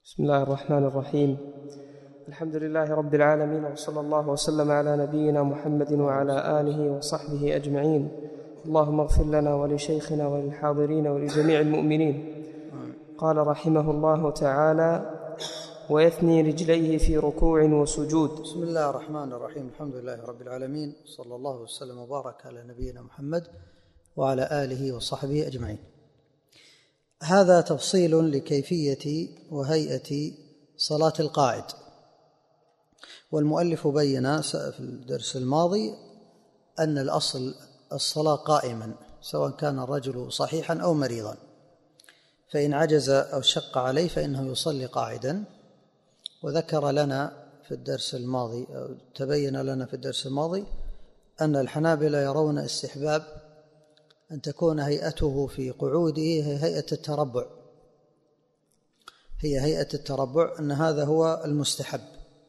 بسم الله الرحمن الرحيم. الحمد لله رب العالمين، وصلى الله وسلم على نبينا محمد وعلى آله وصحبه أجمعين. اللهم اغفر لنا ولشيخنا وللحاضرين ولجميع المؤمنين. قال رحمه الله تعالى: ويثني رجليه في ركوع وسجود. بسم الله الرحمن الرحيم. الحمد لله رب العالمين، صلى الله وسلم وبارك على نبينا محمد وعلى آله وصحبه أجمعين. هذا تفصيل لكيفية وهيئة صلاة القاعد، والمؤلف بين في الدرس الماضي أن الأصل الصلاة قائما، سواء كان الرجل صحيحا أو مريضا، فإن عجز أو شق عليه فإنه يصلي قاعدا. وذكر لنا في الدرس الماضي، أو تبين لنا في الدرس الماضي، أن الحنابلة يرون استحباب أن تكون هيئته في قعوده هيئة التربع، هي هيئة التربع، أن هذا هو المستحب.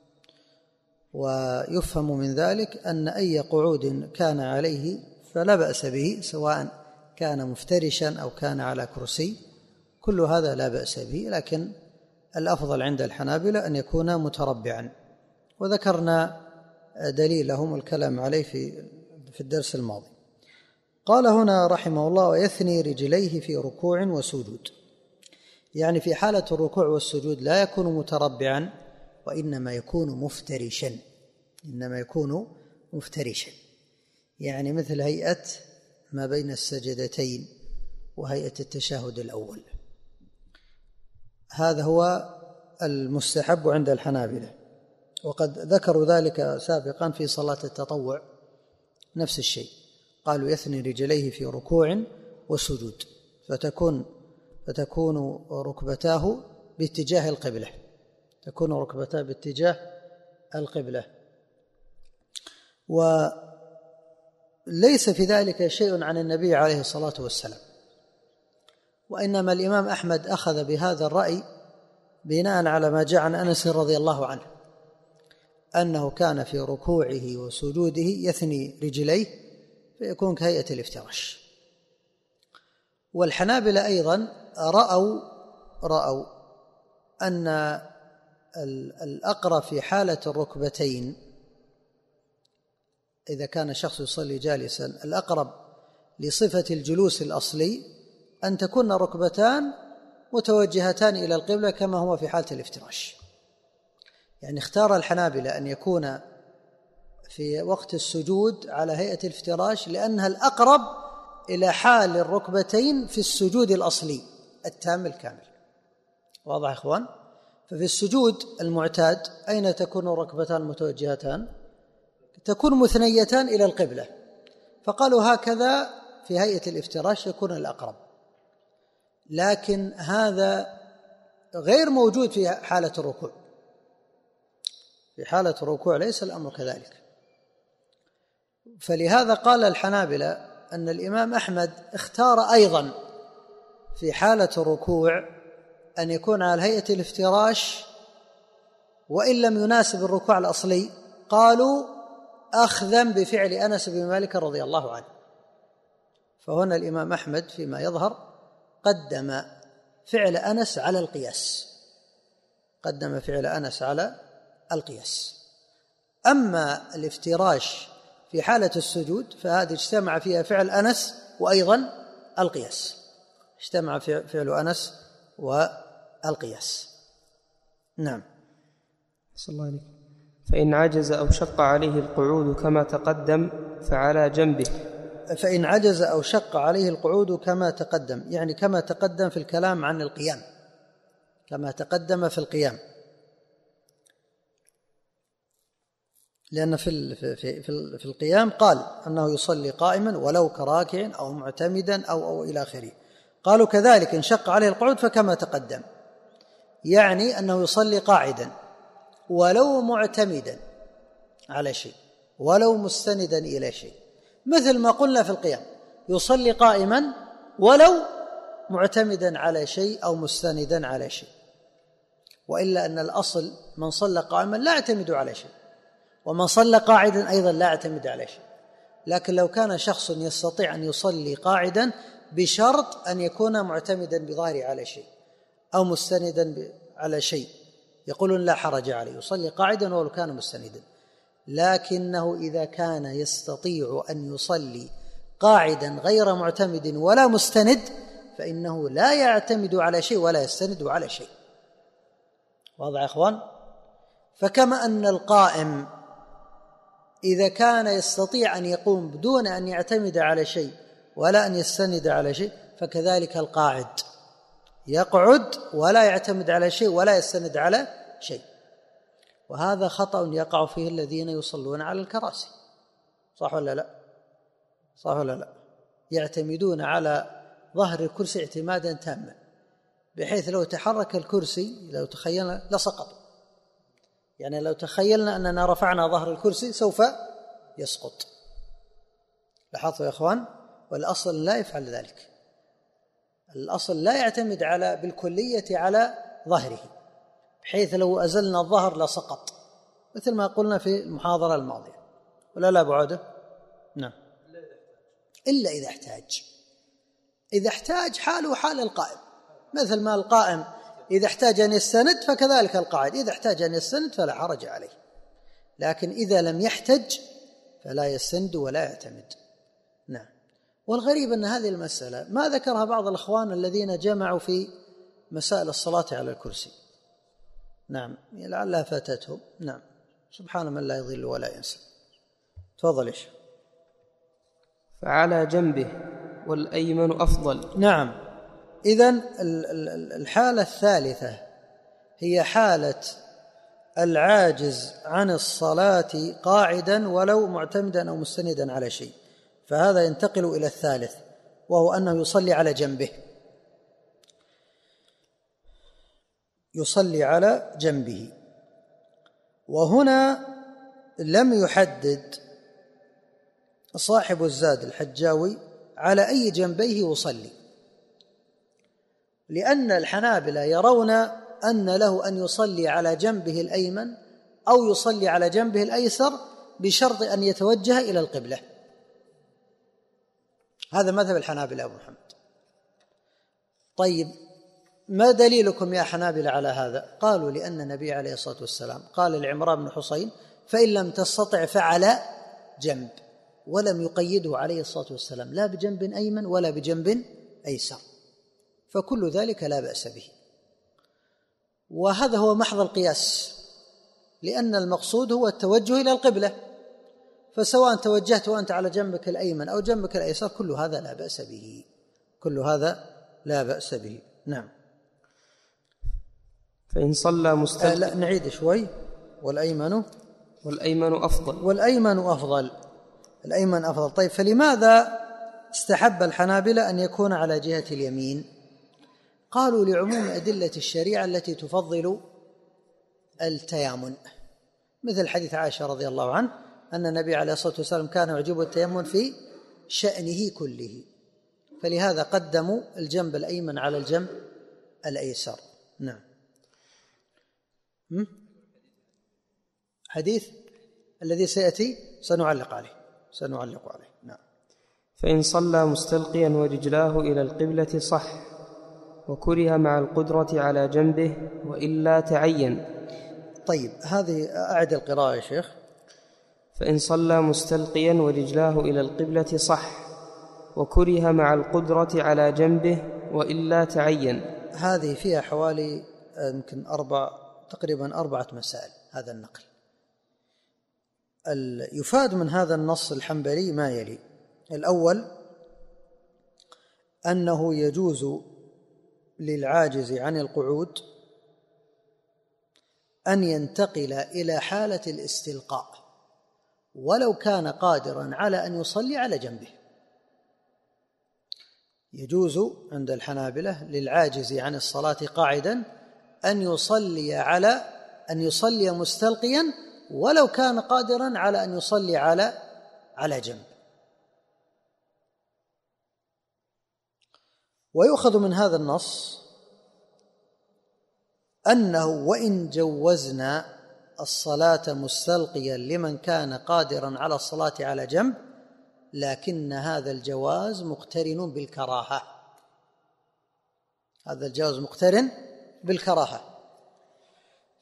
ويفهم من ذلك أن أي قعود كان عليه فلا بأس به، سواء كان مفترشا أو كان على كرسي، كل هذا لا بأس به، لكن الأفضل عند الحنابلة أن يكون متربعا، وذكرنا دليلهم الكلام عليه في الدرس الماضي. قال هنا رحمه الله: ويثني رجليه في ركوع وسجود، يعني في حالة الركوع والسجود لا يكون متربعا، وإنما يكون مفترشا، إنما يكون مفترشا، يعني مثل هيئة ما بين السجدتين وهيئة التشهد الأول. هذا هو المستحب عند الحنابلة، وقد ذكروا ذلك سابقا في صلاة التطوع نفس الشيء، قالوا يثني رجليه في ركوع وسجود، فتكون ركبتاه باتجاه القبلة، تكون ركبتاه باتجاه القبلة. وليس في ذلك شيء عن النبي عليه الصلاة والسلام، وإنما الإمام أحمد أخذ بهذا الرأي بناء على ما جاء عن أنس رضي الله عنه أنه كان في ركوعه وسجوده يثني رجليه فيكون كهيئة الافتراش. والحنابلة أيضا رأوا أن الأقرب في حالة الركبتين، إذا كان شخص يصلي جالسا، الأقرب لصفة الجلوس الأصلي أن تكون ركبتان متوجهتان إلى القبلة كما هو في حالة الافتراش. يعني اختار الحنابلة أن يكون في وقت السجود على هيئة الافتراش، لأنها الأقرب إلى حال الركبتين في السجود الأصلي التام الكامل. واضح يا إخوان؟ ففي السجود المعتاد أين تكون الركبتان متوجهتان؟ تكون مثنيتان إلى القبلة، فقالوا هكذا في هيئة الافتراش يكون الأقرب، لكن هذا غير موجود في حالة الركوع. في حالة الركوع ليس الأمر كذلك، فلهذا قال الحنابلة أن الإمام أحمد اختار أيضا في حالة الركوع أن يكون على هيئة الافتراش، وإن لم يناسب الركوع الأصلي، قالوا أخذا بفعل أنس بن مالك رضي الله عنه. فهنا الإمام أحمد فيما يظهر قدم فعل أنس على القياس، قدم فعل أنس على القياس. أما الافتراش في حالة السجود فهذه اجتمع فيها فعل أنس وأيضا القياس، اجتمع فعل أنس والقياس. نعم. صلى الله عليه. فإن عجز أو شق عليه القعود كما تقدم فعلى جنبه. فإن عجز أو شق عليه القعود كما تقدم، يعني كما تقدم في الكلام عن القيام، كما تقدم في القيام، لأن في القيام قال أنه يصلي قائما ولو كراكع أو معتمدا أو إلى آخره. قالوا كذلك إن شق عليه القعود فكما تقدم، يعني أنه يصلي قاعدا ولو معتمدا على شيء ولو مستندا إلى شيء، مثل ما قلنا في القيام يصلي قائما ولو معتمدا على شيء أو مستندا على شيء، وإلا أن الأصل من صلى قائما لا يعتمد على شيء، ومن صلى قاعدا أيضا لا يعتمد على شيء. لكن لو كان شخص يستطيع أن يصلي قاعدا بشرط أن يكون معتمدا بظاهره على شيء أو مستندا على شيء يقولون لا حرج عليه، يصلي قاعدا ولو كان مستندا. لكنه إذا كان يستطيع أن يصلي قاعدا غير معتمد ولا مستند فإنه لا يعتمد على شيء ولا يستند على شيء. واضح يا إخوان؟ فكما أن القائم إذا كان يستطيع أن يقوم بدون أن يعتمد على شيء ولا أن يستند على شيء، فكذلك القاعد يقعد ولا يعتمد على شيء ولا يستند على شيء. وهذا خطأ يقع فيه الذين يصلون على الكراسي، صح ولا لا؟ صح ولا لا؟ يعتمدون على ظهر الكرسي اعتمادا تاما، بحيث لو تحرك الكرسي لو تخيلنا لسقط. يعني لو تخيلنا أننا رفعنا ظهر الكرسي سوف يسقط. لاحظوا يا إخوان؟ والأصل لا يفعل ذلك. الأصل لا يعتمد بالكلية على ظهره، بحيث لو أزلنا الظهر لسقط، مثل ما قلنا في المحاضرة الماضية. ولا لا بعوده؟ نعم. إلا إذا احتاج. إذا احتاج حاله حال القائم، مثل ما القائم إذا احتاج أن يستند فكذلك القاعد إذا احتاج أن يستند فلا حرج عليه. لكن إذا لم يحتج فلا يستند ولا يعتمد. نعم. والغريب أن هذه المسألة ما ذكرها بعض الأخوان الذين جمعوا في مسائل الصلاة على الكرسي. نعم، لعلها فاتتهم. نعم، سبحان من لا يضل ولا ينسى. تفضل. إيش؟ فعلى جنبه والأيمن أفضل. نعم. إذن الحالة الثالثة هي حالة العاجز عن الصلاة قاعدا ولو معتمدا أو مستندا على شيء، فهذا ينتقل إلى الثالث، وهو أنه يصلي على جنبه. يصلي على جنبه. وهنا لم يحدد صاحب الزاد الحجاوي على أي جنبيه يصلي، لأن الحنابلة يرون أن له أن يصلي على جنبه الأيمن أو يصلي على جنبه الأيسر بشرط أن يتوجه إلى القبلة. هذا مذهب الحنابلة أبو محمد. طيب، ما دليلكم يا حنابلة على هذا؟ قالوا لأن النبي عليه الصلاة والسلام قال لعمران بن حصين فإن لم تستطع فعلى جنب، ولم يقيده عليه الصلاة والسلام لا بجنب أيمن ولا بجنب أيسر، فكل ذلك لا بأس به. وهذا هو محض القياس، لأن المقصود هو التوجه إلى القبلة، فسواء توجهت وأنت على جنبك الأيمن أو جنبك الأيسر كل هذا لا بأس به، كل هذا لا بأس به. نعم. فإن صلى لا نعيد شوي. والأيمن أفضل. والأيمن أفضل. الأيمن أفضل. طيب، فلماذا استحب الحنابلة أن يكون على جهة اليمين؟ قالوا لعموم أدلة الشريعة التي تفضل التيامن، مثل حديث عائشة رضي الله عنه أن النبي عليه الصلاة والسلام كان يعجبه التيمن في شأنه كله، فلهذا قدموا الجنب الأيمن على الجنب الأيسر. نعم. حديث الذي سيأتي سنعلق عليه. نعم. فإن صلى مستلقيا ورجلاه إلى القبلة صح، وكره مع القدرة على جنبه وإلا تعين. طيب، هذه أعد القراءة يا شيخ. فإن صلى مستلقيا ورجلاه إلى القبلة صح، وكره مع القدرة على جنبه وإلا تعين. هذه فيها حوالي يمكن تقريبا 4 مسائل هذا النقل. يفاد من هذا النص الحنبلي ما يلي: الأول أنه يجوز للعاجز عن القعود أن ينتقل إلى حالة الاستلقاء ولو كان قادرا على أن يصلي على جنبه. يجوز عند الحنابلة للعاجز عن الصلاة قاعدا أن يصلي مستلقيا ولو كان قادرا على أن يصلي على جنب. ويؤخذ من هذا النص أنه وإن جوزنا الصلاة مستلقيا لمن كان قادرا على الصلاة على جنب، لكن هذا الجواز مقترن بالكراهة. هذا الجواز مقترن بالكراهة،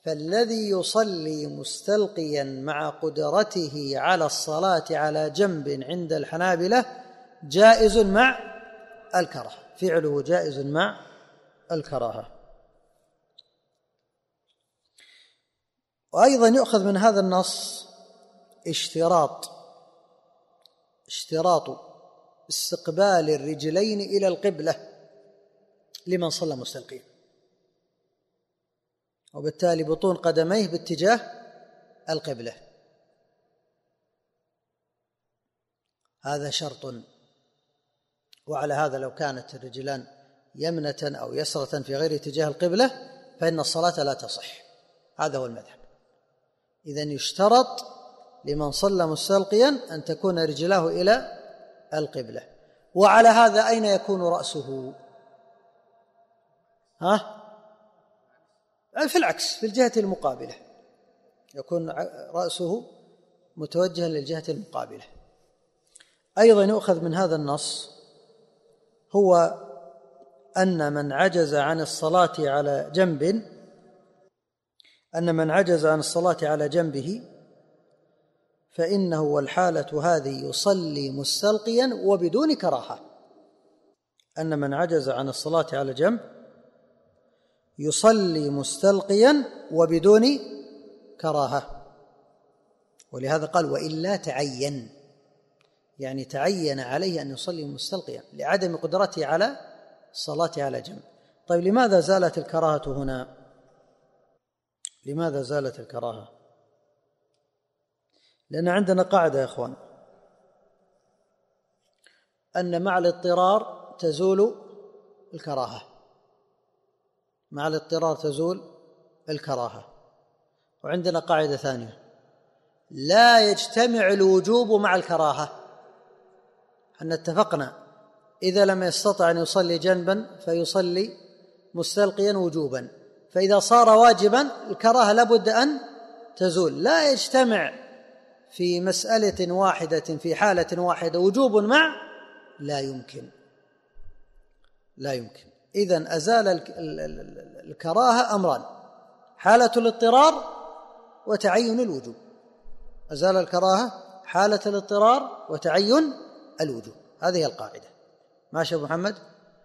فالذي يصلي مستلقيا مع قدرته على الصلاة على جنب عند الحنابلة جائز مع الكراهة، فعله جائز مع الكراهة. وأيضا يؤخذ من هذا النص اشتراط استقبال الرجلين إلى القبلة لمن صلى مستلقيا، وبالتالي بطون قدميه باتجاه القبلة، هذا شرط. وعلى هذا لو كانت الرجلان يمنة أو يسرة في غير اتجاه القبلة فإن الصلاة لا تصح، هذا هو المذهب. إذن يشترط لمن صلى مستلقيا أن تكون رجلاه إلى القبلة. وعلى هذا أين يكون رأسه؟ في العكس، في الجهة المقابلة، يكون رأسه متوجها للجهة المقابلة. أيضا يؤخذ من هذا النص هو أن من عجز عن الصلاة على جنبه فإنه والحالة هذه يصلي مستلقيا وبدون كراهة. أن من عجز عن الصلاة على جنب يصلي مستلقيا وبدون كراهة. ولهذا قال وإلا تعين، يعني تعين عليه أن يصلي مستلقيا لعدم قدرته على الصلاة على جنب. طيب لماذا زالت الكراهة هنا؟ لماذا زالت الكراهة؟ لأن عندنا قاعدة يا إخوان، أن مع الاضطرار تزول الكراهة، مع الاضطرار تزول الكراهة. وعندنا قاعدة ثانية، لا يجتمع الوجوب مع الكراهة. أن اتفقنا إذا لم يستطع أن يصلي جنبا فيصلي مستلقيا وجوبا، فإذا صار واجبا الكراهة لابد أن تزول. لا يجتمع في مسألة واحدة في حالة واحدة وجوب مع، لا يمكن. إذن أزال الكراهة أمران: حالة الاضطرار وتعين الوجوب. أزال الكراهة حالة الاضطرار وتعين الوجوب، هذه القاعدة. ماشي أبو محمد؟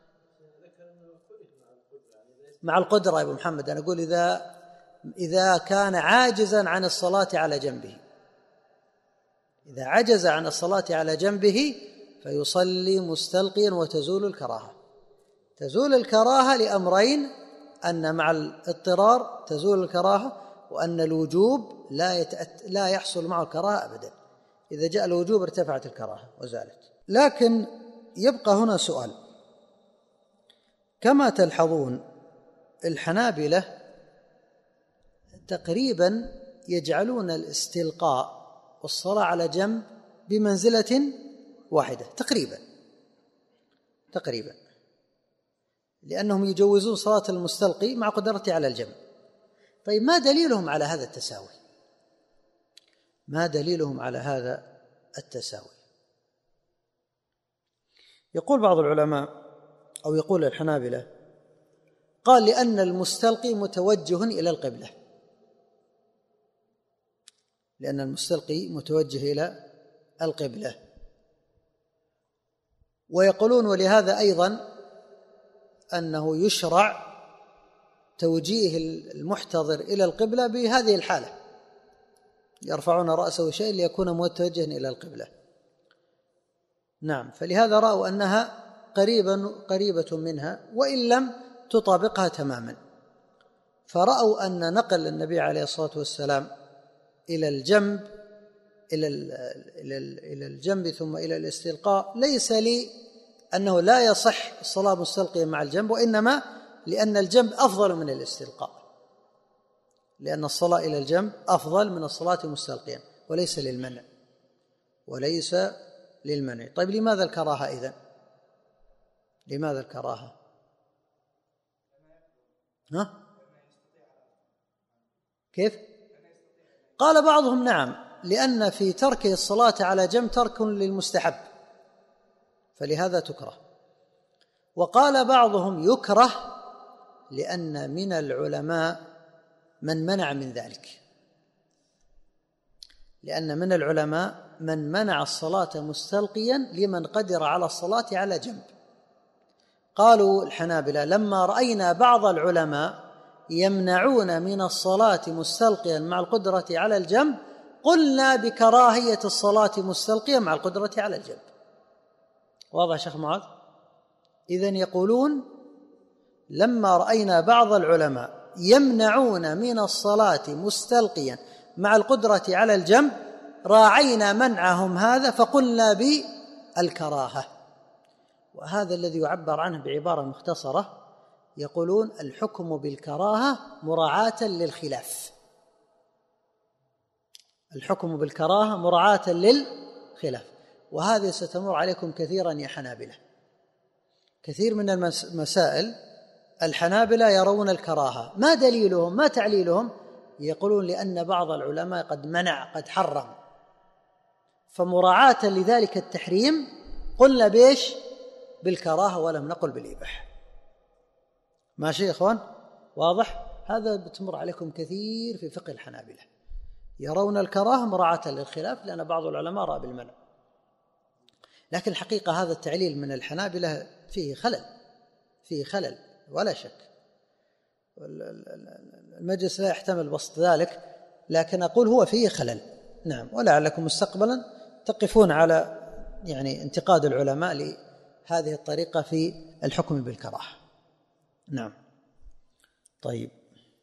مع القدرة يا أبو محمد، أنا أقول إذا كان عاجزا عن الصلاة على جنبه، إذا عجز عن الصلاة على جنبه فيصلي مستلقيا وتزول الكراهة. تزول الكراهة لأمرين: أن مع الاضطرار تزول الكراهة، وأن الوجوب لا يحصل معه الكراهة أبدا. إذا جاء الوجوب ارتفعت الكراهة وزالت. لكن يبقى هنا سؤال: كما تلحظون الحنابلة تقريبا يجعلون الاستلقاء والصلاة على جنب بمنزلة واحدة تقريبا، لأنهم يجوزون صلاة المستلقي مع قدرته على الجنب. طيب ما دليلهم على هذا التساوي؟ يقول بعض العلماء، أو يقول الحنابلة، قال لأن المستلقي متوجه إلى القبلة، لأن المستلقي متوجه إلى القبلة. ويقولون ولهذا أيضا أنه يشرع توجيه المحتضر إلى القبلة بهذه الحالة، يرفعون رأسه شيء ليكون متوجها إلى القبلة. نعم، فلهذا رأوا أنها قريبة منها وإن لم تطابقها تماما، فرأوا أن نقل النبي عليه الصلاة والسلام إلى الجنب ثم إلى الاستلقاء ليس أنه لا يصح الصلاة مستلقيا مع الجنب، وإنما لأن الجنب أفضل من الاستلقاء، لأن الصلاة إلى الجنب أفضل من الصلاة مستلقيا، وليس للمنع. طيب لماذا الكراهة إذن؟ لماذا الكراهة؟ كيف؟ قال بعضهم نعم، لأن في تركه الصلاة على جنب ترك للمستحب، فلهذا تكره. وقال بعضهم يكره لأن من العلماء من منع من ذلك، لأن من العلماء من منع الصلاة مستلقيا لمن قدر على الصلاة على جنب. قالوا الحنابلة لما رأينا بعض العلماء يمنعون من الصلاة مستلقيا مع القدرة على الجنب قلنا بكراهية الصلاة مستلقيا مع القدرة على الجنب. واضح شيخ معاذ؟ إذن يقولون لما رأينا بعض العلماء يمنعون من الصلاة مستلقيا مع القدرة على الجنب راعينا منعهم هذا فقلنا بالكراهة. وهذا الذي يعبر عنه بعبارة مختصرة، يقولون الحكم بالكراهة مراعاة للخلاف. الحكم بالكراهة مراعاة للخلاف، وهذه ستمر عليكم كثيرا يا حنابلة. كثير من المسائل الحنابلة يرون الكراهة، ما دليلهم ما تعليلهم؟ يقولون لأن بعض العلماء قد منع قد حرم، فمراعاة لذلك التحريم قلنا بيش بالكراهة ولم نقل بالإباحة. ماشي يا إخوان؟ واضح؟ هذا بتمر عليكم كثير في فقه الحنابلة، يرون الكراهة مراعاة للخلاف لأن بعض العلماء رأى بالمنع. لكن الحقيقة هذا التعليل من الحنابلة فيه خلل ولا شك. المجلس لا يحتمل بسط ذلك، لكن أقول هو فيه خلل. نعم، ولعلكم مستقبلا تقفون على انتقاد العلماء لهذه الطريقة في الحكم بالكراهة. نعم. طيب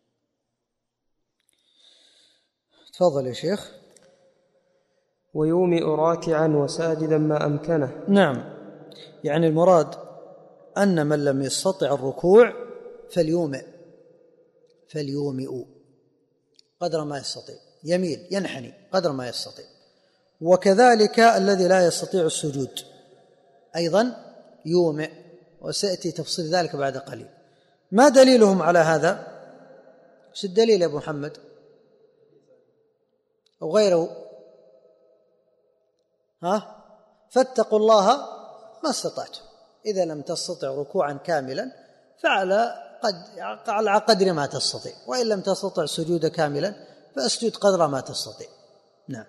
تفضل يا شيخ. ويومئ راكعا وساجدا ما أمكنه. نعم، المراد أن من لم يستطع الركوع فليومئ قدر ما يستطيع، يميل ينحني قدر ما يستطيع. وكذلك الذي لا يستطيع السجود أيضا يومئ، وسيأتي تفصيل ذلك بعد قليل. ما دليلهم على هذا؟ ايش الدليل يا أبو محمد أو غيره؟ فاتقوا الله ما استطعتم، إذا لم تستطع ركوعا كاملا فعلى قدر ما تستطيع، وإن لم تستطع سجود كاملا فأسجد قدر ما تستطيع. نعم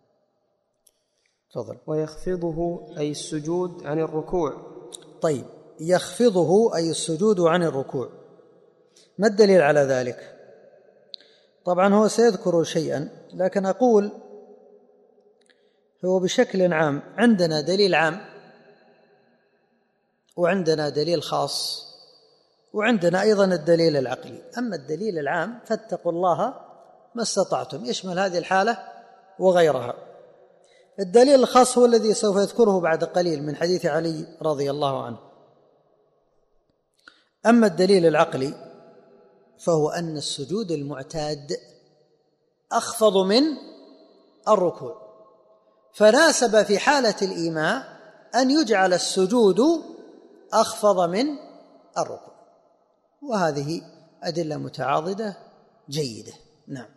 تفضل. ويخفضه أي السجود عن الركوع. طيب، يخفضه أي السجود عن الركوع، ما الدليل على ذلك؟ طبعا هو سيذكر شيئا، لكن أقول هو بشكل عام عندنا دليل عام وعندنا دليل خاص وعندنا أيضا الدليل العقلي. أما الدليل العام فاتقوا الله ما استطعتم يشمل هذه الحالة وغيرها. الدليل الخاص هو الذي سوف يذكره بعد قليل من حديث علي رضي الله عنه. أما الدليل العقلي فهو أن السجود المعتاد أخفض من الركوع، فناسب في حالة الإيماء أن يجعل السجود أخفض من الركوع، وهذه أدلة متعاضدة جيدة. نعم.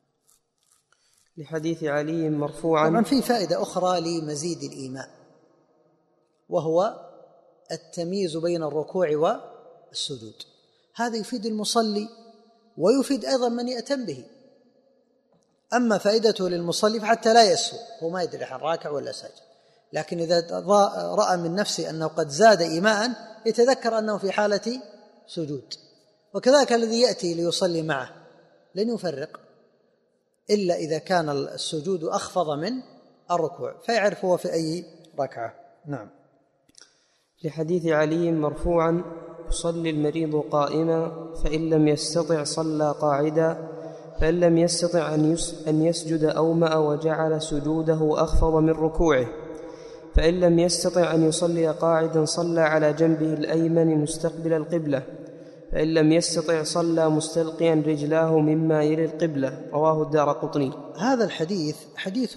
لحديث علي مرفوعا. طبعا في فائدة أخرى لمزيد الإيماء، وهو التمييز بين الركوع والسجود. هذا يفيد المصلي ويفيد أيضا من يأتم به. أما فائدته للمصلي فحتى لا يسهو، هو ما يدري عن راكع ولا ساجد، لكن إذا رأى من نفسه أنه قد زاد إيماء يتذكر أنه في حالة سجود. وكذلك الذي يأتي ليصلي معه لن يفرق إلا إذا كان السجود أخفض من الركوع، فيعرف هو في أي ركعة. نعم. لحديث علي مرفوعا: يصلي المريض قائما، فإن لم يستطع صلى قاعدا، فإن لم يستطع أن يسجد أومأ وجعل سجوده أخفض من ركوعه، فإن لم يستطع أن يصلي قاعدا صلى على جنبه الأيمن مستقبل القبلة، فإن لم يستطع صلى مستلقيا رجلاه مما يلي القبلة. رواه الدارقطني. هذا الحديث حديث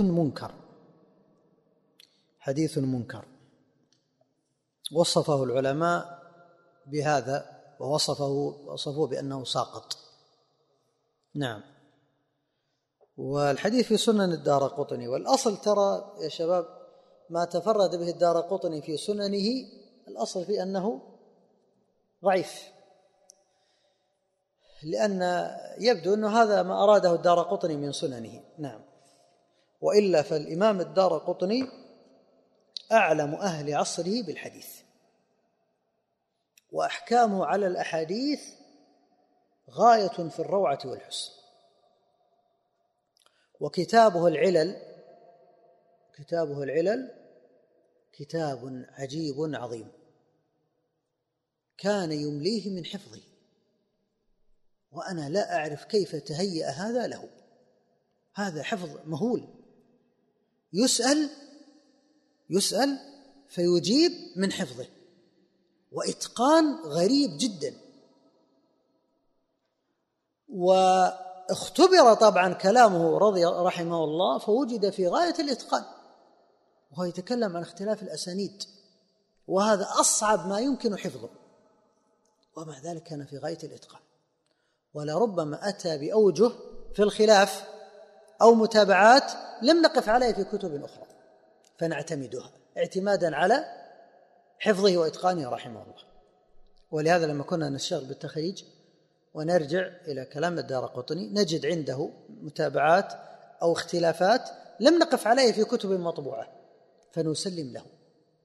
منكر وصفه العلماء بهذا، ووصفوه بأنه ساقط. نعم. والحديث في سنن الدارقطني، والأصل ترى يا شباب ما تفرد به الدارقطني في سننه الأصل في أنه ضعيف، لأن يبدو أنه هذا ما أراده الدارقطني من سننه. نعم. وإلا فالإمام الدارقطني أعلم أهل عصره بالحديث، وأحكامه على الأحاديث غاية في الروعة والحسن. وكتابه العلل كتاب عجيب عظيم، كان يمليه من حفظه، وأنا لا أعرف كيف تهيأ هذا له. هذا حفظ مهول، يسأل فيجيب من حفظه، وإتقان غريب جدا. واختبر طبعا كلامه رحمه الله فوجد في غاية الإتقان، وهو يتكلم عن اختلاف الأسانيد، وهذا أصعب ما يمكن حفظه، ومع ذلك كان في غاية الإتقان. ولربما أتى بأوجه في الخلاف أو متابعات لم نقف عليها في كتب أخرى، فنعتمدها اعتمادا على حفظه وإتقانه رحمه الله. ولهذا لما كنا نشتغل بالتخريج ونرجع إلى كلام الدارقطني نجد عنده متابعات أو اختلافات لم نقف عليه في كتب مطبوعة فنسلم له.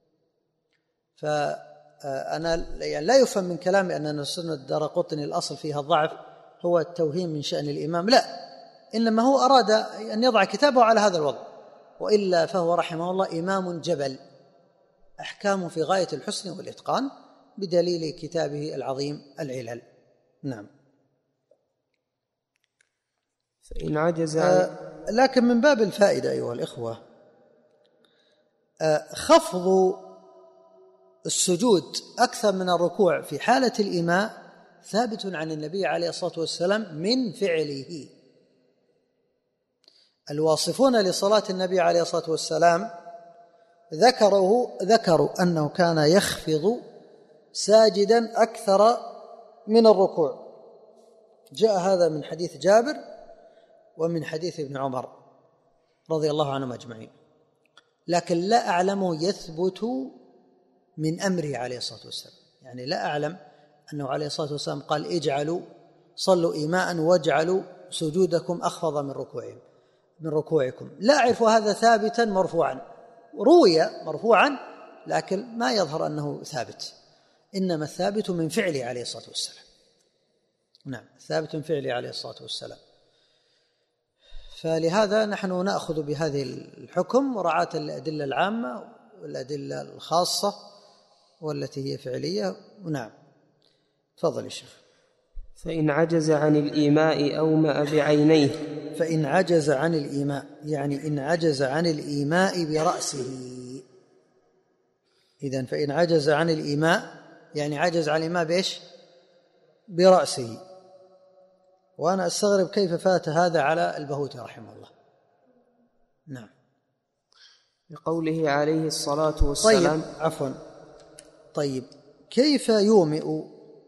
فأنا يعني لا يفهم من كلامي أن سنة الدارقطني الأصل فيها الضعف هو التوهيم من شأن الإمام، لا، إنما هو أراد أن يضع كتابه على هذا الوضع، وإلا فهو رحمه الله إمام جبل، أحكامه في غاية الحسن والإتقان بدليل كتابه العظيم العلل. نعم. فإن عجز لكن من باب الفائدة أيها الإخوة، خفض السجود أكثر من الركوع في حالة الإيماء ثابت عن النبي عليه الصلاة والسلام من فعله. الواصفون لصلاة النبي عليه الصلاة والسلام ذكروا أنه كان يخفض ساجدا أكثر من الركوع. جاء هذا من حديث جابر ومن حديث ابن عمر رضي الله عنهم أجمعين، لكن لا أعلمه يثبت من أمره عليه الصلاة والسلام. يعني لا أعلم أنه عليه الصلاة والسلام قال اجعلوا صلوا إيماء واجعلوا سجودكم أخفض من ركوعكم. لا أعرف هذا ثابتا مرفوعا، روي مرفوعا لكن ما يظهر أنه ثابت، إنما الثابت من فعله عليه الصلاة والسلام. نعم، ثابت من فعله عليه الصلاة والسلام. فلهذا نحن نأخذ بهذه الحكم مراعاة الأدلة العامة والأدلة الخاصة والتي هي فعلية. نعم، تفضل يا شيخ. فإن عجز عن الإيماء أومأ بعينيه. فإن عجز عن الإيماء يعني إن عجز عن الإيماء برأسه. إذن فإن عجز عن الإيماء يعني عجز عن الإيماء بإيش؟ برأسه. وأنا أستغرب كيف فات هذا على البهوتي رحمه الله. نعم. بقوله عليه الصلاة والسلام. طيب كيف يومئ؟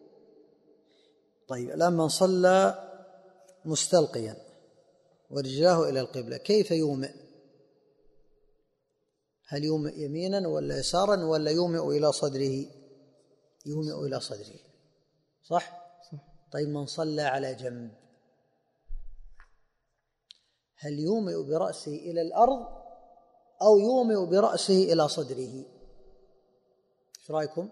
طيب الآن من صلى مستلقيا ورجلاه إلى القبلة كيف يومئ؟ هل يومئ يمينا ولا يسارا ولا يومئ إلى صدره؟ يومئ إلى صدره، صح؟ طيب من صلى على جنب هل يومئ برأسه إلى الأرض أو يومئ برأسه إلى صدره؟ ايش رأيكم؟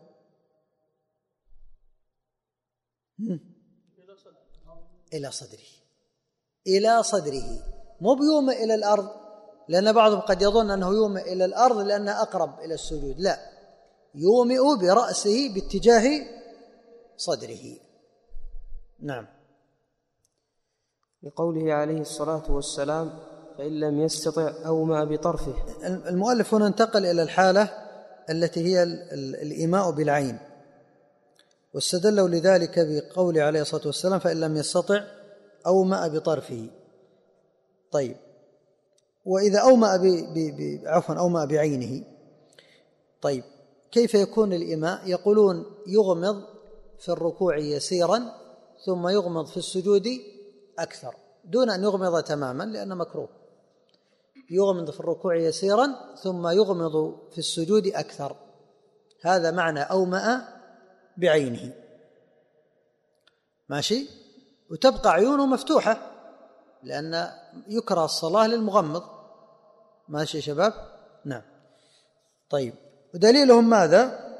إلى صدره، مو بيومئ إلى الأرض، لأن بعضهم قد يظن أنه يومئ إلى الأرض لأنه أقرب إلى السجود، لا، يومئ برأسه باتجاه صدره. نعم. لقوله عليه الصلاة والسلام فإن لم يستطع أومأ بطرفه. المؤلف هنا انتقل إلى الحالة التي هي الإيماء بالعين، واستدلوا لذلك بقوله عليه الصلاة والسلام فإن لم يستطع أومأ بطرفه. طيب وإذا أومأ بعينه، طيب كيف يكون الإيماء؟ يقولون يغمض في الركوع يسيرا ثم يغمض في السجود أكثر، دون أن يغمض تماما لأنه مكروه. يغمض في الركوع يسيرا ثم يغمض في السجود أكثر، هذا معنى أومأ بعينه. ماشي؟ وتبقى عيونه مفتوحة، لأن يكره الصلاة للمغمض. ماشي يا شباب؟ نعم. طيب، ودليلهم ماذا؟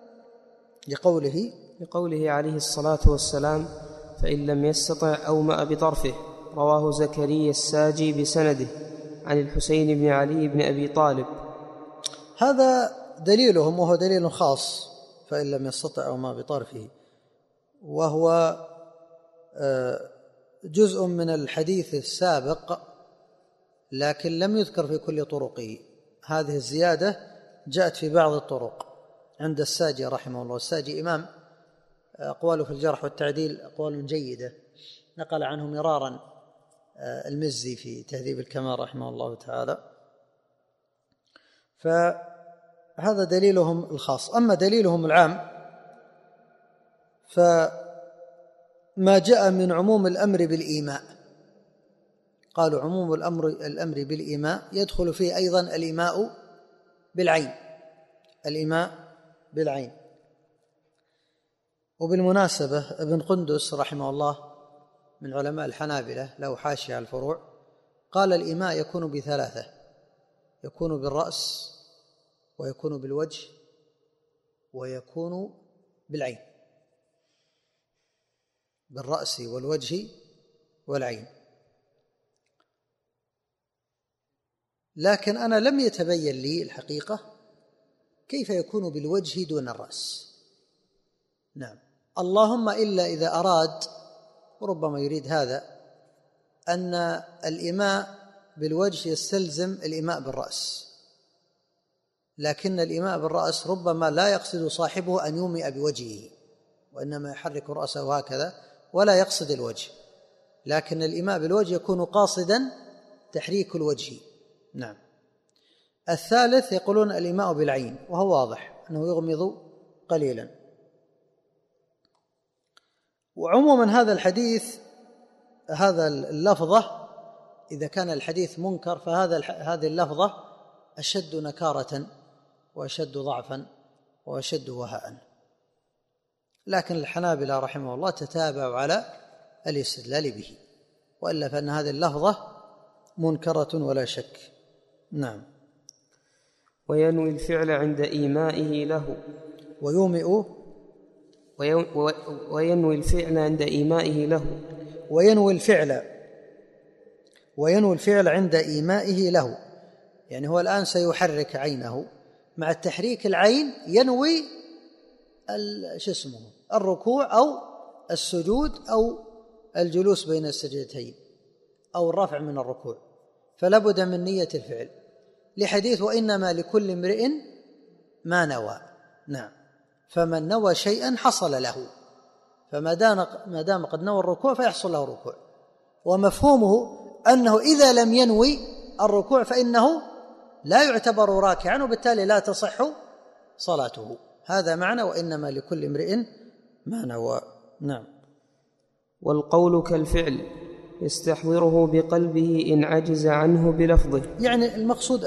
لقوله عليه الصلاة والسلام: فإن لم يستطع أومأ بطرفه. رواه زكريا الساجي بسنده عن الحسين بن علي بن أبي طالب. هذا دليلهم، وهو دليل خاص، فإن لم يستطع أومأ بطرفه، وهو جزء من الحديث السابق لكن لم يذكر في كل طرقه. هذه الزيادة جاءت في بعض الطرق عند الساجي رحمه الله. الساجي إمام، أقواله في الجرح والتعديل أقوال جيدة، نقل عنه مرارا المزي في تهذيب الكمال رحمه الله تعالى. فهذا دليلهم الخاص. أما دليلهم العام فما جاء من عموم الأمر بالإيماء. قالوا عموم الأمر بالإيماء يدخل فيه أيضا الإيماء بالعين، الإيماء بالعين. وبالمناسبة ابن قندس رحمه الله من علماء الحنابلة له حاشية على الفروع، قال الإيماء يكون بثلاثة: يكون بالرأس، ويكون بالوجه، ويكون بالعين. بالرأس والوجه والعين. لكن أنا لم يتبين لي الحقيقة كيف يكون بالوجه دون الرأس. نعم، اللهم إلا إذا أراد، وربما يريد هذا، أن الإيماء بالوجه يستلزم الإيماء بالرأس، لكن الإيماء بالرأس ربما لا يقصد صاحبه أن يومئ بوجهه، وإنما يحرك رأسه هكذا ولا يقصد الوجه. لكن الإيماء بالوجه يكون قاصدا تحريك الوجه. نعم. الثالث يقولون الإيماء بالعين، وهو واضح أنه يغمض قليلا. وعموما هذا الحديث، هذا اللفظة، إذا كان الحديث منكر هذه اللفظة أشد نكارة وأشد ضعفا وأشد وهاء. لكن الحنابلة رحمه الله تتابعوا على الاستدلال به، وإلا فإن هذه اللفظة منكرة ولا شك. نعم. وينوي الفعل عند إيمائه له. وينوي الفعل عند إيمائه له. وينوي الفعل عند إيمائه له، يعني هو الآن سيحرك عينه، مع التحريك العين ينوي الركوع أو السجود أو الجلوس بين السجدتين أو الرفع من الركوع، فلا بد من نية الفعل، لحديث وإنما لكل امرئ ما نوى. نعم. فمن نوى شيئا حصل له، فما دام قد نوى الركوع فيحصل له الركوع. ومفهومه أنه إذا لم ينوي الركوع فإنه لا يعتبر راكعا، وبالتالي لا تصح صلاته. هذا معنى وإنما لكل امرئ ما نوى. نعم. والقول كالفعل يستحضره بقلبه إن عجز عنه بلفظه. يعني المقصود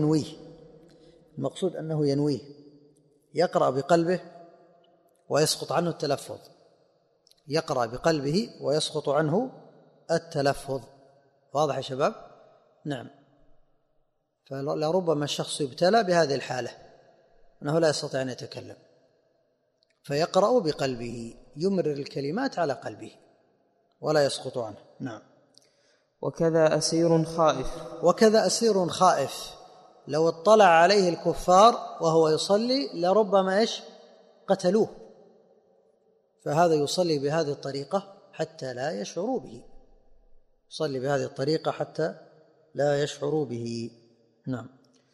أنه ينويه، يقرأ بقلبه ويسقط عنه التلفظ، يقرأ بقلبه ويسقط عنه التلفظ. واضح يا شباب؟ نعم. فلربما الشخص يبتلى بهذه الحالة، أنه لا يستطيع أن يتكلم، فيقرأ بقلبه، يمرر الكلمات على قلبه ولا يسقط عنه. نعم. وكذا أسير خائف لو اطلع عليه الكفار وهو يصلي لربما قتلوه، فهذا يصلي بهذه الطريقة حتى لا يشعروا به، يصلي بهذه الطريقة حتى لا يشعروا به. نعم.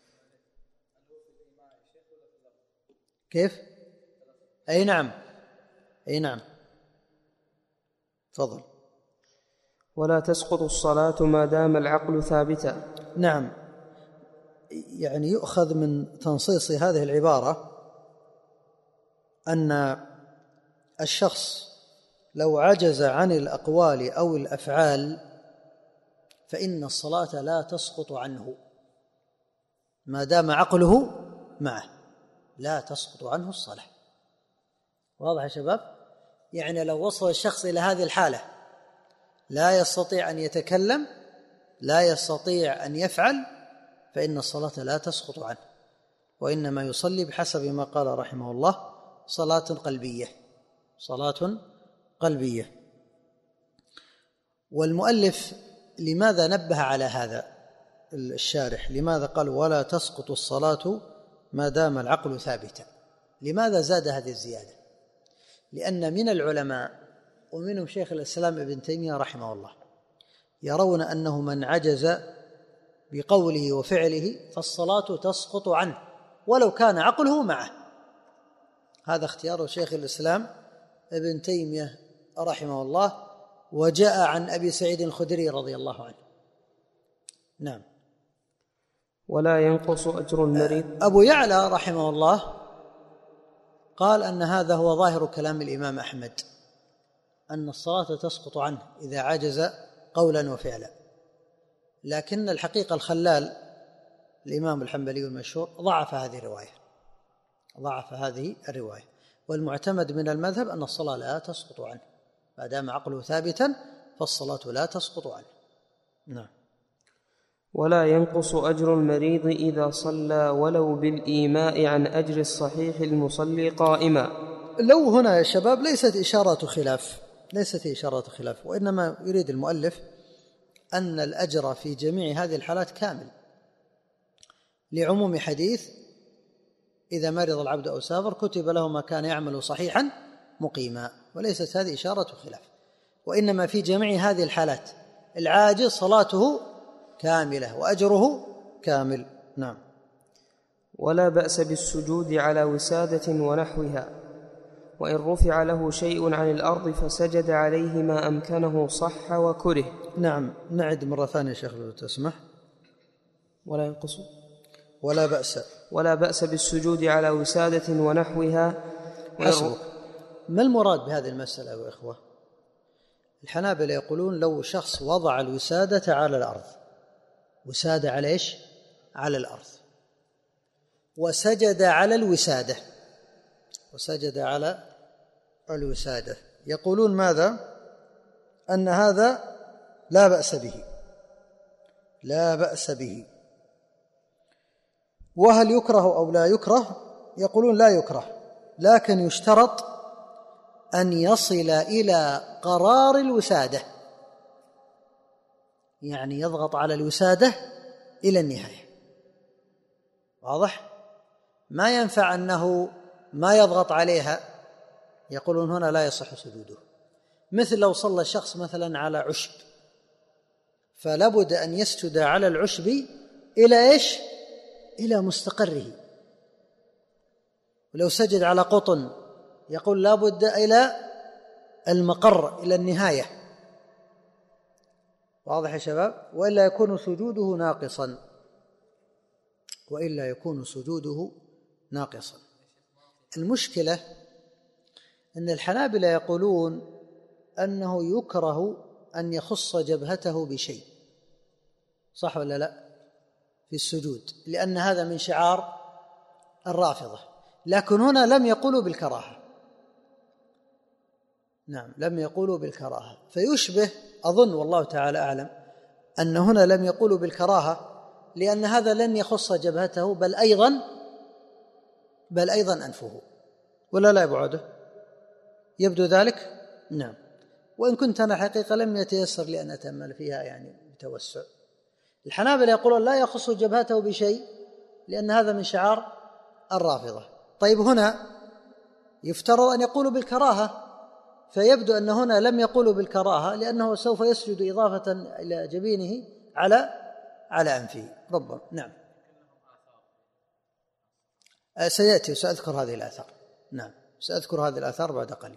كيف؟ أي نعم. تفضل. ولا تسقط الصلاة ما دام العقل ثابتا. نعم. يعني يؤخذ من تنصيص هذه العبارة أن الشخص لو عجز عن الأقوال أو الأفعال فإن الصلاة لا تسقط عنه ما دام عقله معه، لا تسقط عنه الصلاة. واضح يا شباب؟ يعني لو وصل الشخص إلى هذه الحالة لا يستطيع أن يتكلم، لا يستطيع أن يفعل، فإن الصلاة لا تسقط عنه، وإنما يصلي بحسب ما قال رحمه الله صلاة قلبية، صلاة قلبية. والمؤلف لماذا نبه على هذا الشارح؟ لماذا قال ولا تسقط الصلاة ما دام العقل ثابتا؟ لماذا زاد هذه الزيادة؟ لأن من العلماء ومنهم شيخ الإسلام ابن تيمية رحمه الله يرون أنه من عجز بقوله وفعله فالصلاة تسقط عنه ولو كان عقله معه. هذا اختيار شيخ الإسلام ابن تيمية رحمه الله، وجاء عن أبي سعيد الخدري رضي الله عنه. نعم. ولا ينقص أجر المريض. أبو يعلى رحمه الله قال أن هذا هو ظاهر كلام الإمام أحمد، أن الصلاة تسقط عنه إذا عجز قولا وفعلا، لكن الحقيقة الخلال الإمام الحنبلي المشهور ضعف هذه الرواية، والمعتمد من المذهب أن الصلاة لا تسقط عنه ما دام عقله ثابتا، فالصلاة لا تسقط عنه. نعم. ولا ينقص أجر المريض إذا صلى ولو بالإيماء عن أجر الصحيح المصلي قائما. لو هنا يا شباب ليست إشارة خلاف، وإنما يريد المؤلف أن الأجر في جميع هذه الحالات كامل، لعموم حديث إذا مرض العبد أو سافر كتب له ما كان يعمل صحيحا مقيما، وليست هذه إشارة خلاف، وإنما في جميع هذه الحالات العاجز صلاته كاملة وأجره كامل. نعم. ولا بأس بالسجود على وسادة ونحوها، وإن رفع له شيء عن الأرض فسجد عليه ما أمكنه صح وكره. نعم. نعد مرة ثانية شيخ لو تسمح. ولا ينقص ولا بأس بالسجود على وسادة ونحوها. ما المراد بهذه المسألة يا إخوة؟ الحنابلة يقولون لو شخص وضع الوسادة على الأرض، وسادة على إيش؟ على الأرض، وسجد على الوسادة، يقولون ماذا؟ أن هذا لا بأس به. وهل يكره أو لا يكره؟ يقولون لا يكره، لكن يشترط أن يصل إلى قرار الوسادة، يعني يضغط على الوسادة إلى النهاية. واضح؟ ما ينفع أنه ما يضغط عليها، يقولون هنا لا يصح سجوده. مثل لو صلى الشخص مثلا على عشب، فلابد أن يسجد على العشب إلى إيش؟ إلى مستقره. ولو سجد على قطن يقول لابد إلى المقر، إلى النهاية. واضح يا شباب؟ وإلا يكون سجوده ناقصا. المشكلة أن الحنابلة يقولون أنه يكره أن يخص جبهته بشيء، صح ولا لا؟ في السجود، لأن هذا من شعار الرافضة، لكن هنا لم يقولوا بالكراهة. نعم، لم يقولوا بالكراهة، فيشبه أظن والله تعالى أعلم أن هنا لم يقولوا بالكراهة لأن هذا لن يخص جبهته بل أيضا أنفه، ولا لا يبعده؟ يبدو ذلك. نعم. وإن كنت أنا حقيقة لم يتيسر لي أن أتأمل فيها يعني بتوسع. الحنابلة يقولون لا يخص جبهته بشيء لأن هذا من شعار الرافضة. طيب هنا يفترض أن يقولوا بالكراهة، فيبدو أن هنا لم يقولوا بالكراهة لأنه سوف يسجد إضافة إلى جبينه على أنفه ربما. نعم، سيأتي وسأذكر هذه الآثار. نعم، سأذكر هذه الآثار بعد قليل.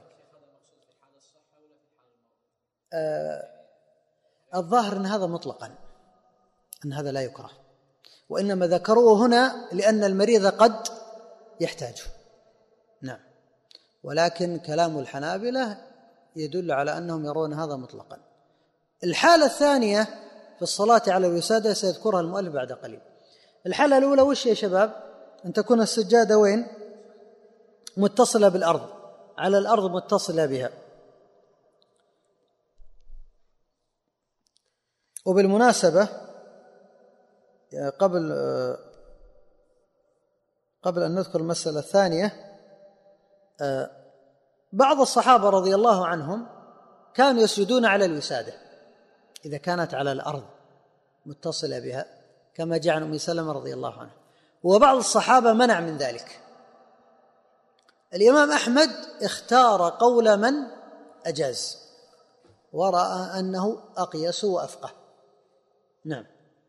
الظاهر أن هذا مطلقا، أن هذا لا يكره، وإنما ذكروه هنا لأن المريض قد يحتاجه. نعم، ولكن كلام الحنابلة يدل على أنهم يرون هذا مطلقا. الحالة الثانية في الصلاة على الوسادة سيذكرها المؤلف بعد قليل. الحالة الأولى وش يا شباب؟ أن تكون السجادة وين؟ متصلة بالأرض، على الأرض متصلة بها. وبالمناسبة قبل أن ندخل المسألة الثانية، بعض الصحابة رضي الله عنهم كانوا يسجدون على الوسادة إذا كانت على الأرض متصلة بها، كما جاء عن أم سلمة رضي الله عنها، وبعض الصحابة منع من ذلك. الإمام أحمد اختار قول من أجاز ورأى أنه أقيس وأفقه. نعم.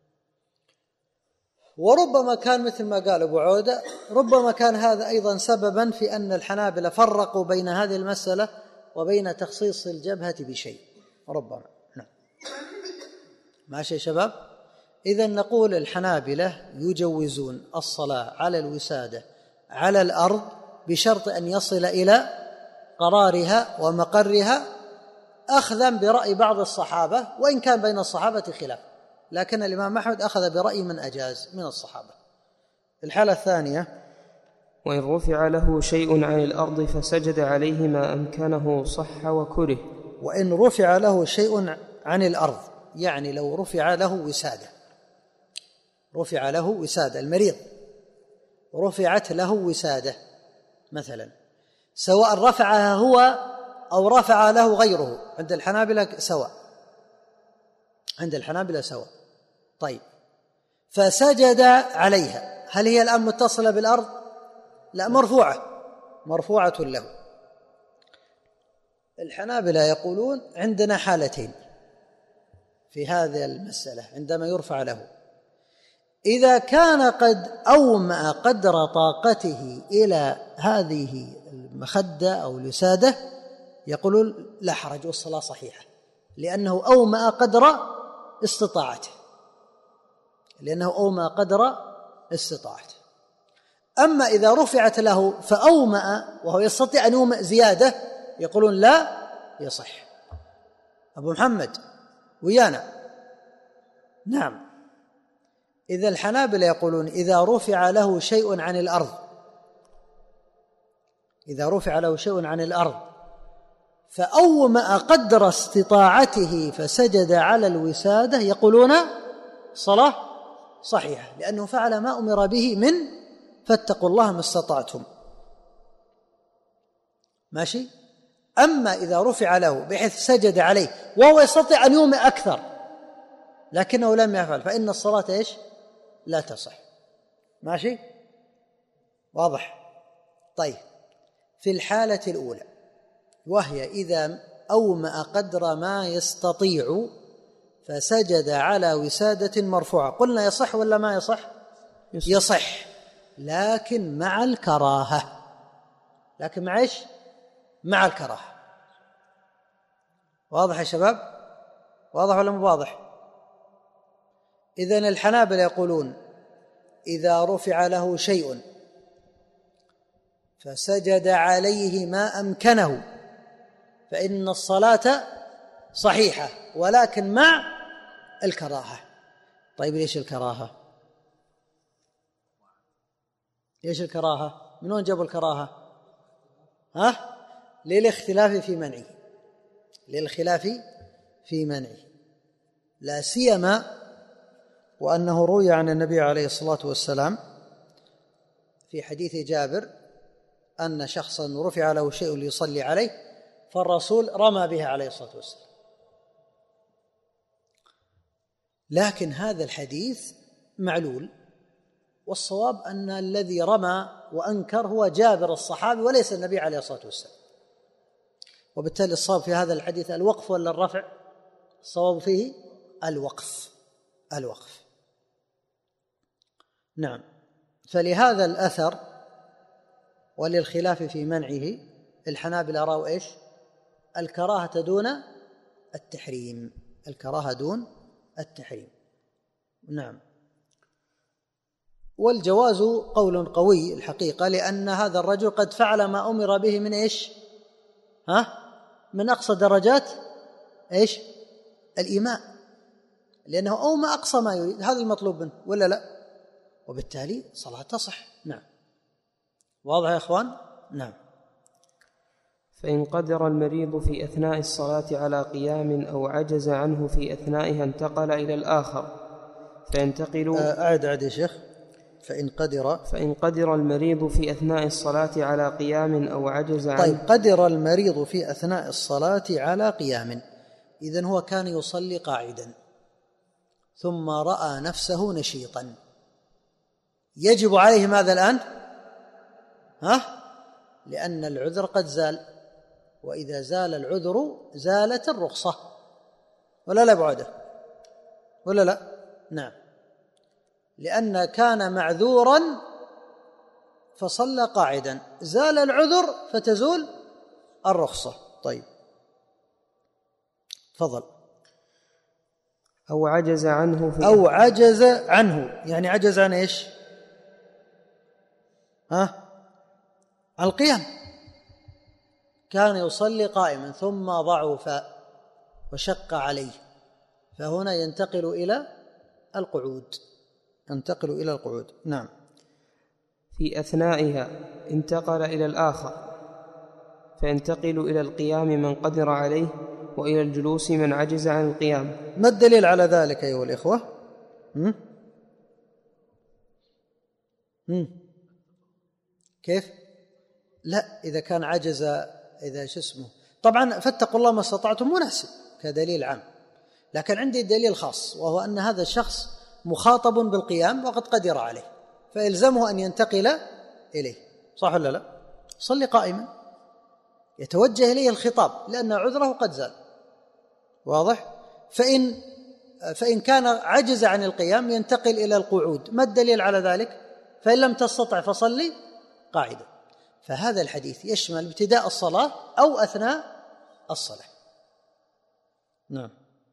وربما كان مثل ما قال أبو عودة، ربما كان هذا أيضا سببا في أن الحنابلة فرقوا بين هذه المسألة وبين تخصيص الجبهة بشيء، ربما. نعم. ماشي يا شباب؟ إذن نقول الحنابلة يجوزون الصلاة على الوسادة على الأرض بشرط أن يصل إلى قرارها ومقرها، أخذا برأي بعض الصحابة، وإن كان بين الصحابة خلاف، لكن الإمام أحمد أخذ برأي من أجاز من الصحابة. الحالة الثانية: وإن رفع له شيء عن الأرض فسجد عليه ما أمكنه صح وكره. وإن رفع له شيء عن الأرض، يعني لو رفع له وسادة، رفع له وسادة، المريض رفعت له وسادة مثلا، سواء رفعها هو أو رفع له غيره، عند الحنابلة سواء، عند الحنابلة سواء. طيب، فسجد عليها، هل هي الآن متصلة بالأرض؟ لا، مرفوعة له. الحنابلة يقولون عندنا حالتين في هذه المسألة عندما يرفع له: إذا كان قد أومأ قدر طاقته إلى هذه المخدة أو الوسادة، يقولون لا حرج والصلاة صحيحة، لأنه أومأ قدر استطاعته، أما إذا رفعت له فأومأ وهو يستطيع أن يومأ زيادة، يقولون لا يصح. أبو محمد ويانا؟ نعم. إذا الحنابلة يقولون إذا رفع له شيء عن الأرض، إذا رفع له شيء عن الأرض فأومأ قدر استطاعته فسجد على الوسادة، يقولون صلاة صحيحة، لأنه فعل ما أمر به من فاتقوا الله ما استطعتم. ماشي. أما إذا رفع له بحيث سجد عليه وهو يستطيع أن يومئ أكثر لكنه لم يفعل، فإن الصلاة إيش؟ لا تصح. ماشي، واضح؟ طيب، في الحالة الأولى وهي إذا أومأ قدر ما يستطيع فسجد على وسادة مرفوعة، قلنا يصح ولا ما يصح؟ يصح، لكن مع الكراهة. لكن مع إيش؟ مع الكراهة. واضح يا شباب؟ واضح ولا مو واضح؟ إذن الحنابلة يقولون إذا رفع له شيء فسجد عليه ما أمكنه فإن الصلاة صحيحة، ولكن مع الكراهة. طيب، ليش الكراهة؟ ليش الكراهة؟ من وين جابوا الكراهة؟ للاختلاف في منعه، للخلاف في منعه، لا سيما وأنه روي عن النبي عليه الصلاة والسلام في حديث جابر أن شخصا رفع له شيء ليصلي عليه فالرسول رمى بها عليه الصلاة والسلام. لكن هذا الحديث معلول، والصواب أن الذي رمى وأنكر هو جابر الصحابي وليس النبي عليه الصلاة والسلام، وبالتالي الصواب في هذا الحديث الوقف ولا الرفع؟ الصواب فيه الوقف. نعم. فلهذا الأثر وللخلاف في منعه الحنابلة رأوا إيش؟ الكراهة دون التحريم، الكراهة دون التحريم. نعم. والجواز قول قوي الحقيقة، لأن هذا الرجل قد فعل ما أمر به من إيش؟ من أقصى درجات إيش؟ الإيماء، لأنه أومأ أقصى ما يريد، هذا المطلوب منه ولا لا؟ وبالتالي صلاة تصح. نعم. واضح يا أخوان؟ نعم. فإن قدر المريض في أثناء الصلاة على قيام أو عجز عنه في أثنائها انتقل إلى الآخر فينتقل. أعد يا شيخ. فإن قدر المريض في أثناء الصلاة على قيام أو عجز عنه. طيب، قدر المريض في أثناء الصلاة على قيام، إذن هو كان يصلي قاعدا ثم رأى نفسه نشيطا، يجب عليه ماذا الآن؟ لأن العذر قد زال، وإذا زال العذر زالت الرخصة، ولا لا بعده؟ ولا لا؟ نعم، لأن كان معذورا فصلى قاعدا، زال العذر فتزول الرخصة. طيب تفضل. أو عجز عنه أو عجز عنه، يعني عجز عن إيش؟ عن القيام، كان يصلي قائما ثم ضعف وشق عليه، فهنا ينتقل إلى القعود. نعم. في أثنائها انتقل إلى الآخر فينتقل إلى القيام من قدر عليه، وإلى الجلوس من عجز عن القيام. ما الدليل على ذلك أيها الإخوة؟ كيف؟ لا، إذا كان عجز، إذا طبعا فاتقوا الله ما استطعتم مناسب كدليل عام، لكن عندي دليل خاص، وهو أن هذا الشخص مخاطب بالقيام وقد قدر عليه، فيلزمه أن ينتقل إليه، صح ولا لا؟ صلي قائما، يتوجه إليه الخطاب لأن عذره قد زال، واضح؟ فإن كان عجز عن القيام ينتقل إلى القعود. ما الدليل على ذلك؟ فإن لم تستطع فصلي قاعدا. فهذا الحديث يشمل ابتداء الصلاة أو أثناء الصلاة. نعم.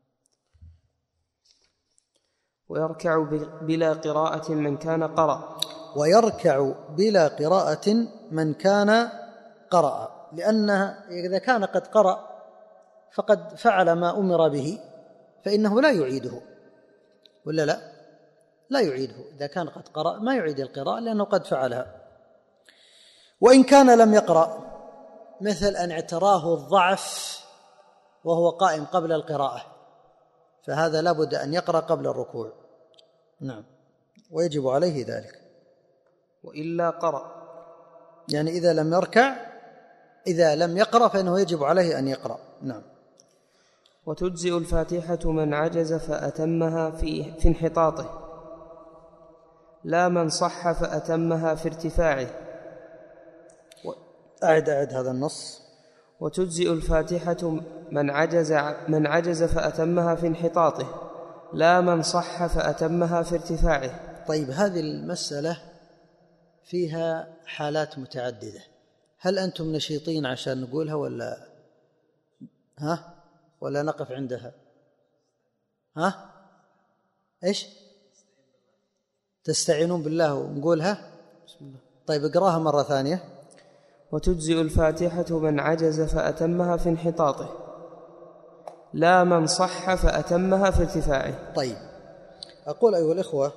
ويركع بلا قراءة من كان قرأ. ويركع بلا قراءة من كان قرأ، لأنه إذا كان قد قرأ فقد فعل ما أمر به، فإنه لا يعيده، ولا لا؟ لا يعيده. إذا كان قد قرأ ما يعيد القراءة لأنه قد فعلها. وإن كان لم يقرأ، مثل أن اعتراه الضعف وهو قائم قبل القراءة، فهذا لابد أن يقرأ قبل الركوع. نعم، ويجب عليه ذلك. وإلا قرأ، يعني إذا لم يقرأ فإنه يجب عليه أن يقرأ. نعم. وتجزئ الفاتحة من عجز فأتمها في انحطاطه، لا من صح فأتمها في ارتفاعه. أعد هذا النص. وتجزئ الفاتحة من عجز فأتمها في انحطاطه، لا من صح فأتمها في ارتفاعه. طيب، هذه المسألة فيها حالات متعددة، هل أنتم نشيطين عشان نقولها ولا نقف عندها؟ إيش؟ تستعينون بالله ونقولها؟ بسم الله. طيب اقراها مرة ثانية. وتجزئ الفاتحة من عجز فأتمها في انحطاطه، لا من صح فأتمها في ارتفاعه. طيب، أقول أيها الإخوة،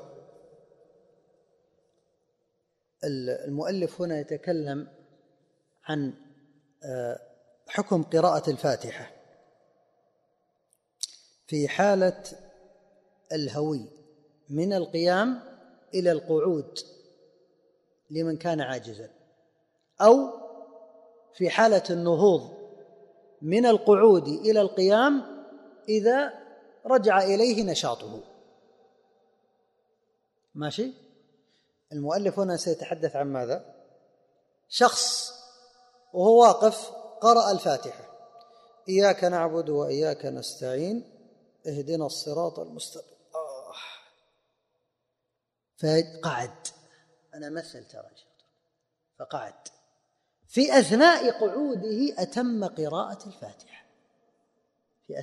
المؤلف هنا يتكلم عن حكم قراءة الفاتحة في حالة الهوي من القيام إلى القعود لمن كان عاجزا، أو في حالة النهوض من القعود إلى القيام إذا رجع إليه نشاطه. ماشي؟ المؤلف هنا سيتحدث عن ماذا؟ شخص وهو واقف قرأ الفاتحة، إياك نعبد وإياك نستعين اهدنا الصراط المستقيم، فقعد، أنا مثل ترى، فقعد في أثناء قعوده أتم قراءة الفاتحة في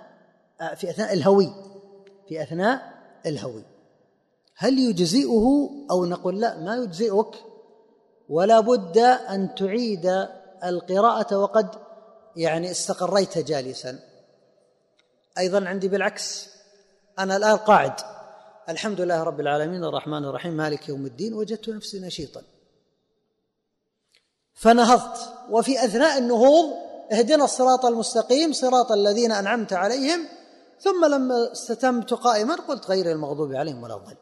أثناء الهوي. هل يجزئه أو نقول لا ما يجزئك ولا بد أن تعيد القراءة وقد استقريت جالسا؟ أيضا عندي بالعكس، أنا الآن قاعد، الحمد لله رب العالمين الرحمن الرحيم مالك يوم الدين، وجدت نفسي نشيطا فنهضت، وفي أثناء النهوض اهدنا الصراط المستقيم صراط الذين أنعمت عليهم، ثم لما استتمت قائما قلت غير المغضوب عليهم ولا الضالين.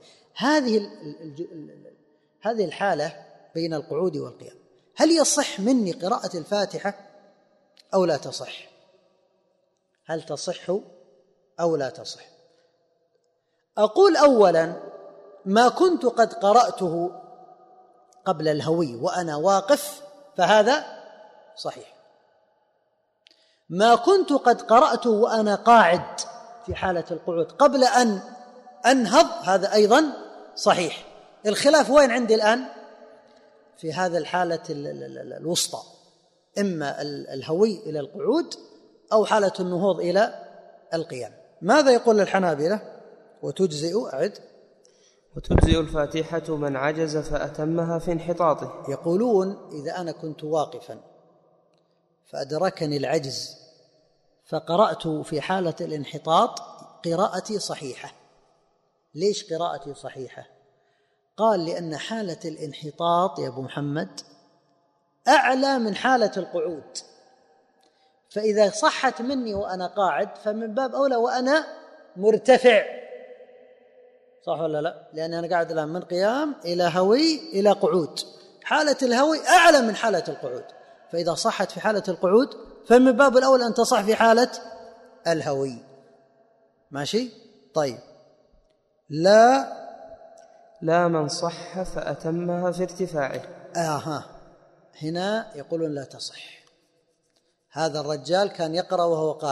هذه الحالة بين القعود والقيام، هل يصح مني قراءة الفاتحة أو لا تصح؟ هل تصح أو لا تصح؟ أقول أولا ما كنت قد قرأته قبل الهوي وأنا واقف فهذا صحيح. ما كنت قد قرأته وأنا قاعد في حالة القعود قبل أن أنهض هذا أيضا صحيح. الخلاف وين عندي الآن؟ في هذا الحالة الوسطى، إما الهوي إلى القعود أو حالة النهوض إلى القيام. ماذا يقول الحنابلة؟ وتجزئ الفاتحة من عجز فأتمها في انحطاطه. يقولون إذا أنا كنت واقفا فأدركني العجز فقرأت في حالة الانحطاط قراءتي صحيحة. ليش قراءتي صحيحة؟ قال لأن حالة الانحطاط يا أبو محمد أعلى من حالة القعود، فإذا صحت مني وأنا قاعد فمن باب أولى وأنا مرتفع، صح ولا لا؟ لأن أنا قاعد الآن من قيام إلى هوي إلى قعود، حالة الهوي أعلى من حالة القعود، فإذا صحت في حالة القعود فمن باب الأول أن تصح في حالة الهوي. ماشي؟ طيب. لا من صح فأتمها في ارتفاعه. هنا يقولون لا تصح. هذا الرجال كان يقرأ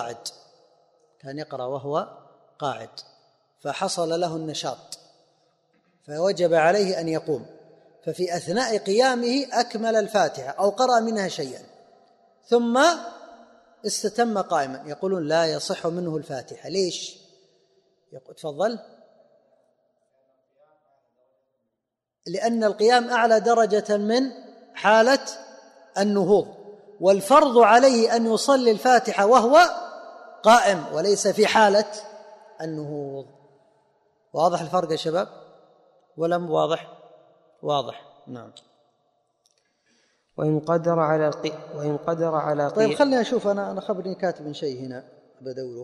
وهو قاعد فحصل له النشاط فوجب عليه أن يقوم، ففي أثناء قيامه أكمل الفاتحة أو قرأ منها شيئا ثم استتم قائما، يقولون لا يصح منه الفاتحة. ليش؟ تفضل. لأن القيام أعلى درجة من حالة النهوض، والفرض عليه أن يصلي الفاتحة وهو قائم وليس في حالة النهوض. واضح الفرق يا شباب ولا مو واضح؟ واضح. نعم. وإن قدر على طيب خلني أشوف، أنا خبرني كاتب شيء هنا بدوره.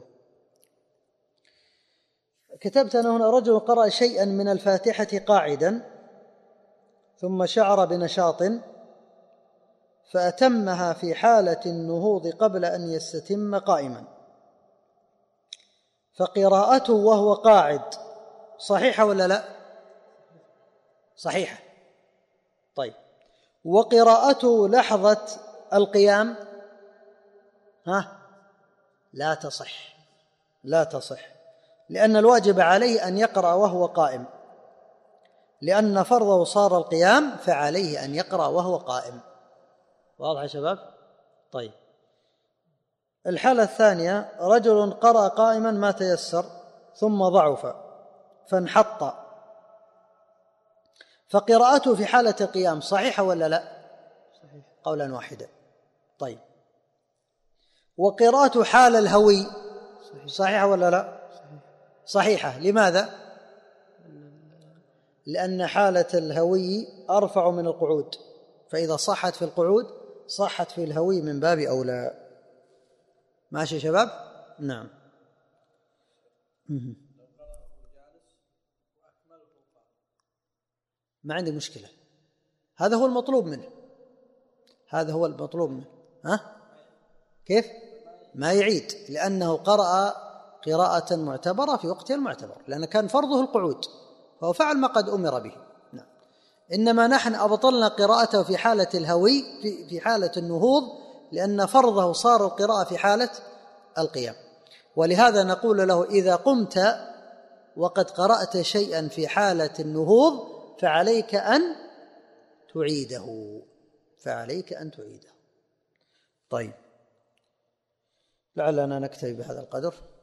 كتبت أنا هنا رجل قرأ شيئا من الفاتحة قاعدا ثم شعر بنشاط فأتمها في حالة النهوض قبل أن يستتم قائما، فقراءته وهو قاعد صحيحة ولا لا؟ صحيحة. طيب. وقراءته لحظة القيام لا تصح، لأن الواجب عليه أن يقرأ وهو قائم، لأن فرضه صار القيام فعليه أن يقرأ وهو قائم. واضح يا شباب؟ طيب. الحالة الثانية رجل قرأ قائما ما تيسر ثم ضعف فانحط، فقراءته في حالة القيام صحيحة ولا لا؟ صحيح قولا واحدا. طيب. وقراءته حال الهوي صحيحة ولا لا؟ صحيحة. لماذا؟ لأن حالة الهوي أرفع من القعود، فإذا صحت في القعود صحت في الهوي من باب أولى. ماشي يا شباب؟ نعم. ما عندي مشكلة، هذا هو المطلوب منه، كيف؟ ما يعيد، لأنه قرأ قراءة معتبرة في وقتها المعتبر، لأن كان فرضه القعود فهو فعل ما قد أمر به. نعم. إنما نحن أبطلنا قراءته في حالة الهوي في حالة النهوض، لأن فرضه صار القراءة في حالة القيام، ولهذا نقول له إذا قمت وقد قرأت شيئا في حالة النهوض فعليك أن تعيده. طيب، لعلنا نكتفي بهذا القدر.